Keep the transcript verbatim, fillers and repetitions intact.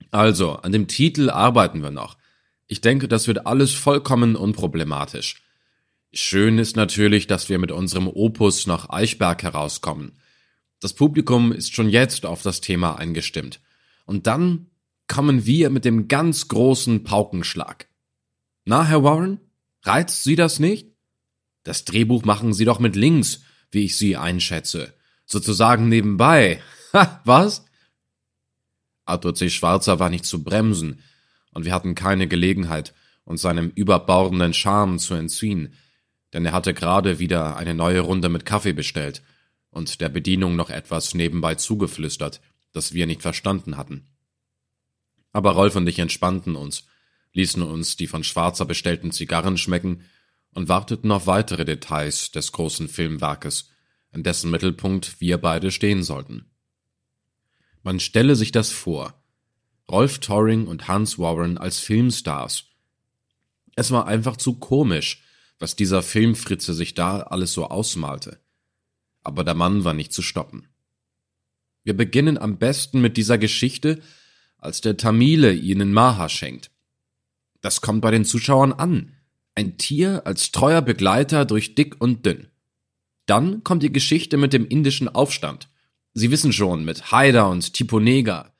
Also, an dem Titel arbeiten wir noch. Ich denke, das wird alles vollkommen unproblematisch. Schön ist natürlich, dass wir mit unserem Opus nach Eichberg herauskommen. Das Publikum ist schon jetzt auf das Thema eingestimmt. Und dann kommen wir mit dem ganz großen Paukenschlag. Na, Herr Warren, reizt Sie das nicht? Das Drehbuch machen Sie doch mit links, wie ich Sie einschätze. Sozusagen nebenbei. Ha, was? Arthur C. Schwarzer war nicht zu bremsen, und wir hatten keine Gelegenheit, uns seinem überbordenden Charme zu entziehen, denn er hatte gerade wieder eine neue Runde mit Kaffee bestellt und der Bedienung noch etwas nebenbei zugeflüstert, das wir nicht verstanden hatten. Aber Rolf und ich entspannten uns, ließen uns die von Schwarzer bestellten Zigarren schmecken und warteten auf weitere Details des großen Filmwerkes, in dessen Mittelpunkt wir beide stehen sollten. Man stelle sich das vor. Rolf Torring und Hans Warren als Filmstars. Es war einfach zu komisch, was dieser Filmfritze sich da alles so ausmalte. Aber der Mann war nicht zu stoppen. Wir beginnen am besten mit dieser Geschichte, als der Tamile ihnen Maha schenkt. Das kommt bei den Zuschauern an. Ein Tier als treuer Begleiter durch dick und dünn. Dann kommt die Geschichte mit dem indischen Aufstand. Sie wissen schon, mit Haider und Tipunega.